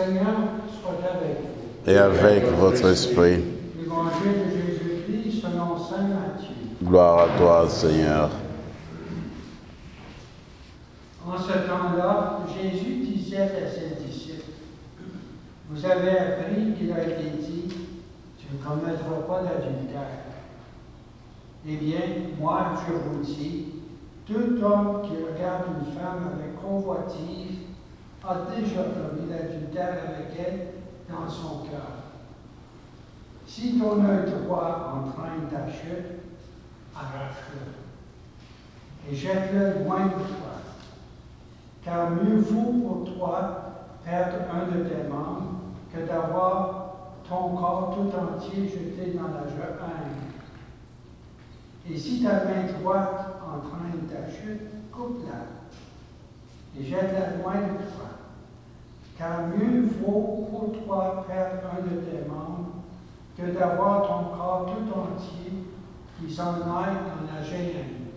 Seigneur soit avec vous. Et avec votre esprit. Évangile de Jésus-Christ selon saint Matthieu. Gloire à toi, Seigneur. En ce temps-là, Jésus disait à ses disciples, « Vous avez appris qu'il a été dit, tu ne commettras pas d'adultère. Eh bien, moi, je vous dis, tout homme qui regarde une femme avec convoitise a déjà commis l'adultère avec elle dans son cœur. Si ton œil droit entraîne ta chute, arrache-le et jette-le loin de toi. Car mieux vaut pour toi perdre un de tes membres que d'avoir ton corps tout entier jeté dans la jungle. Et si ta main droite entraîne ta chute, coupe-la et jette-la loin de toi. Car mieux vaut pour toi perdre un de tes membres que d'avoir ton corps tout entier qui s'en aille dans la géhenne.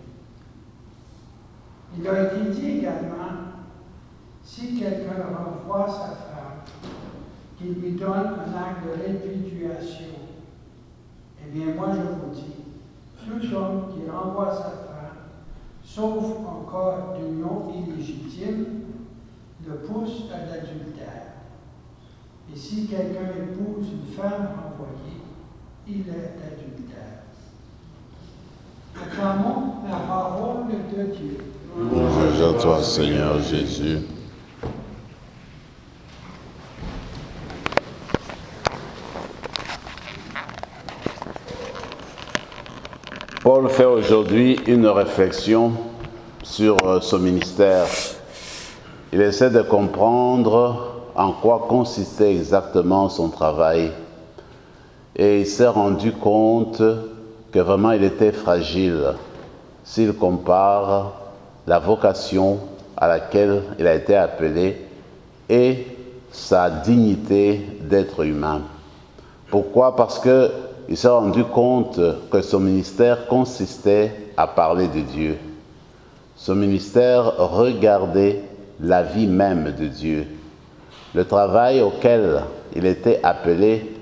Il a été dit également, si quelqu'un renvoie sa femme, qu'il lui donne un acte de répudiation. Eh bien, moi je vous dis, tout homme qui renvoie sa femme, sauf encore d'union illégitime, le pousse à l'adultère. Et si quelqu'un épouse une femme renvoyée, il est adultère. Acclamons la parole de Dieu. Louange à toi, Seigneur Jésus. Paul fait aujourd'hui une réflexion sur son ministère. Il essaie de comprendre en quoi consistait exactement son travail. Et il s'est rendu compte que vraiment il était fragile s'il compare la vocation à laquelle il a été appelé et sa dignité d'être humain. Pourquoi? Parce qu'il s'est rendu compte que son ministère consistait à parler de Dieu. Son ministère regardait la vie même de Dieu. Le travail auquel il était appelé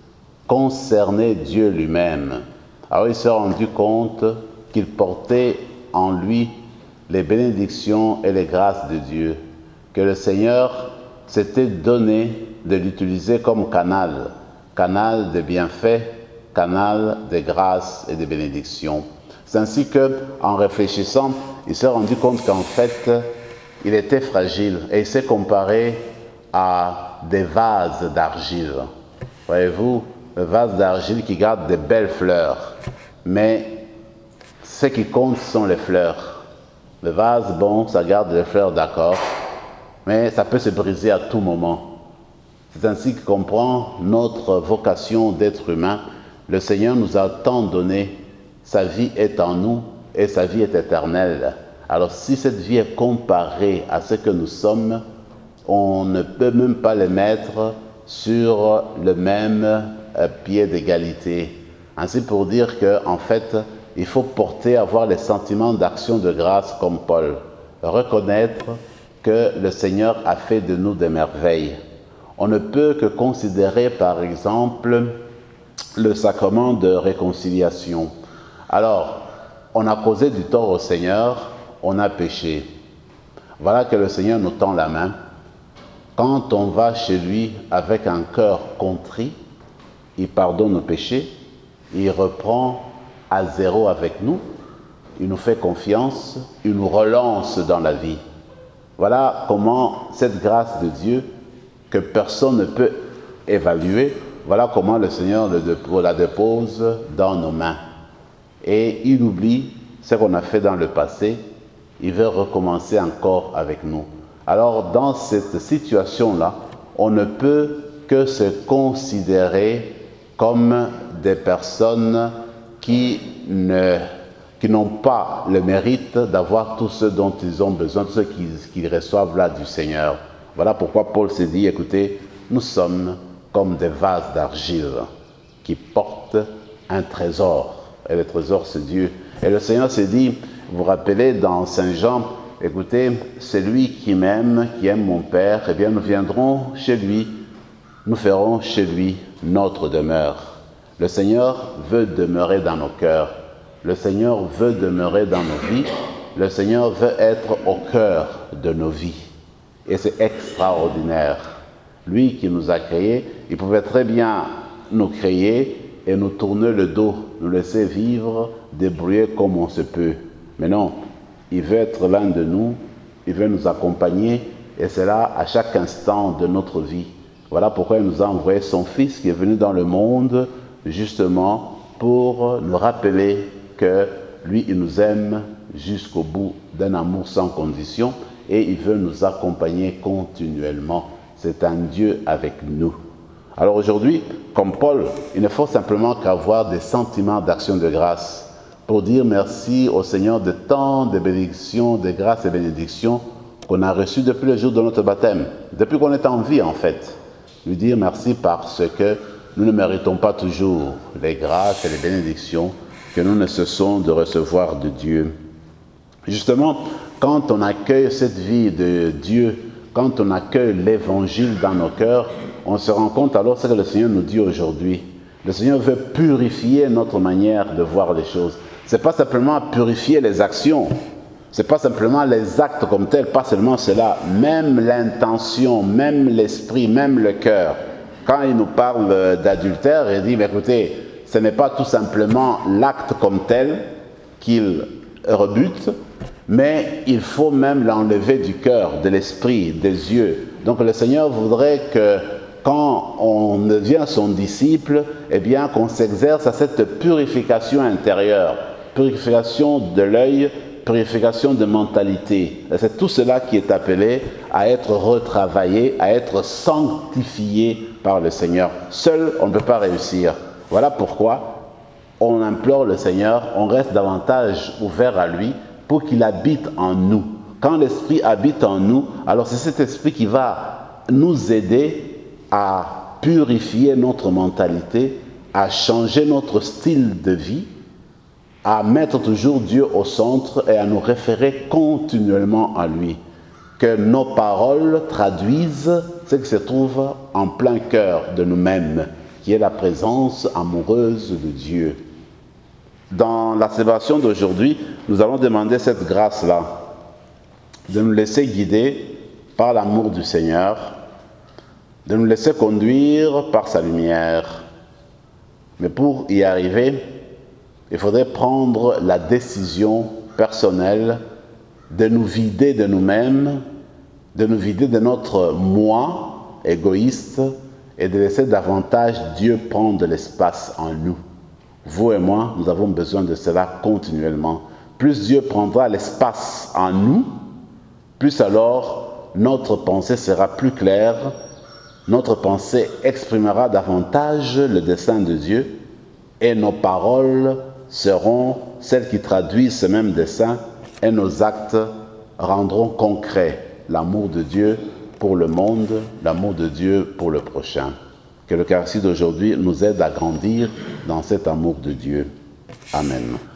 concernait Dieu lui-même. Alors il s'est rendu compte qu'il portait en lui les bénédictions et les grâces de Dieu, que le Seigneur s'était donné de l'utiliser comme canal de bienfaits, canal de grâces et de bénédictions. C'est ainsi qu'en réfléchissant, il s'est rendu compte qu'en fait, il était fragile et il s'est comparé à des vases d'argile. Voyez-vous, le vase d'argile qui garde de belles fleurs, mais ce qui compte sont les fleurs. Le vase, bon, ça garde les fleurs, d'accord, mais ça peut se briser à tout moment. C'est ainsi que comprend notre vocation d'être humain. Le Seigneur nous a tant donné, sa vie est en nous et sa vie est éternelle. Alors si cette vie est comparée à ce que nous sommes, on ne peut même pas les mettre sur le même pied d'égalité. Ainsi pour dire qu'en fait, il faut avoir les sentiments d'action de grâce comme Paul. Reconnaître que le Seigneur a fait de nous des merveilles. On ne peut que considérer par exemple le sacrement de réconciliation. Alors, on a causé du tort au Seigneur, on a péché. Voilà que le Seigneur nous tend la main. Quand on va chez lui avec un cœur contrit, il pardonne nos péchés, il reprend à zéro avec nous, il nous fait confiance, il nous relance dans la vie. Voilà comment cette grâce de Dieu, que personne ne peut évaluer, voilà comment le Seigneur la dépose dans nos mains. Et il oublie ce qu'on a fait dans le passé, il veut recommencer encore avec nous. Alors dans cette situation-là, on ne peut que se considérer comme des personnes qui n'ont pas le mérite d'avoir tout ce dont ils ont besoin, tout ce qu'ils reçoivent là du Seigneur. Voilà pourquoi Paul s'est dit, écoutez, nous sommes comme des vases d'argile qui portent un trésor. Et le trésor, c'est Dieu. Et le Seigneur s'est dit, vous vous rappelez dans Saint Jean, écoutez, celui qui m'aime, qui aime mon Père, eh bien nous viendrons chez lui nous ferons chez lui notre demeure. Le Seigneur veut demeurer dans nos cœurs. Le Seigneur veut demeurer dans nos vies. Le Seigneur veut être au cœur de nos vies. Et c'est extraordinaire. Lui qui nous a créés, il pouvait très bien nous créer et nous tourner le dos, nous laisser vivre, débrouiller comme on se peut. Mais non, il veut être l'un de nous, il veut nous accompagner, et c'est là à chaque instant de notre vie. Voilà pourquoi il nous a envoyé son Fils qui est venu dans le monde, justement pour nous rappeler que lui, il nous aime jusqu'au bout d'un amour sans condition, et il veut nous accompagner continuellement. C'est un Dieu avec nous. Alors aujourd'hui, comme Paul, il ne faut simplement qu'avoir des sentiments d'action de grâce pour dire merci au Seigneur de tant de bénédictions, de grâces et bénédictions qu'on a reçues depuis le jour de notre baptême, depuis qu'on est en vie en fait. Lui dire merci parce que nous ne méritons pas toujours les grâces et les bénédictions que nous ne cessons de recevoir de Dieu. Justement, quand on accueille cette vie de Dieu, quand on accueille l'Évangile dans nos cœurs, on se rend compte alors ce que le Seigneur nous dit aujourd'hui. Le Seigneur veut purifier notre manière de voir les choses. Ce n'est pas simplement purifier les actions, ce n'est pas simplement les actes comme tels, pas seulement cela, même l'intention, même l'esprit, même le cœur. Quand il nous parle d'adultère, il dit, mais écoutez, ce n'est pas tout simplement l'acte comme tel qu'il rebute, mais il faut même l'enlever du cœur, de l'esprit, des yeux. Donc le Seigneur voudrait que quand on devient son disciple, eh bien qu'on s'exerce à cette purification intérieure, purification de l'œil, purification de mentalité. C'est tout cela qui est appelé à être retravaillé, à être sanctifié par le Seigneur. Seul, on ne peut pas réussir. Voilà pourquoi on implore le Seigneur, on reste davantage ouvert à lui pour qu'il habite en nous. Quand l'Esprit habite en nous, alors c'est cet Esprit qui va nous aider à purifier notre mentalité, à changer notre style de vie, à mettre toujours Dieu au centre et à nous référer continuellement à lui. Que nos paroles traduisent ce qui se trouve en plein cœur de nous-mêmes, qui est la présence amoureuse de Dieu. Dans la célébration d'aujourd'hui, nous allons demander cette grâce-là, de nous laisser guider par l'amour du Seigneur, de nous laisser conduire par sa lumière. Mais pour y arriver, il faudrait prendre la décision personnelle de nous vider de nous-mêmes, de nous vider de notre moi égoïste et de laisser davantage Dieu prendre l'espace en nous. Vous et moi, nous avons besoin de cela continuellement. Plus Dieu prendra l'espace en nous, plus alors notre pensée sera plus claire, notre pensée exprimera davantage le dessein de Dieu et nos paroles seront celles qui traduisent ce même dessein et nos actes rendront concret l'amour de Dieu pour le monde, l'amour de Dieu pour le prochain. Que l'Eucharistie d'aujourd'hui nous aide à grandir dans cet amour de Dieu. Amen.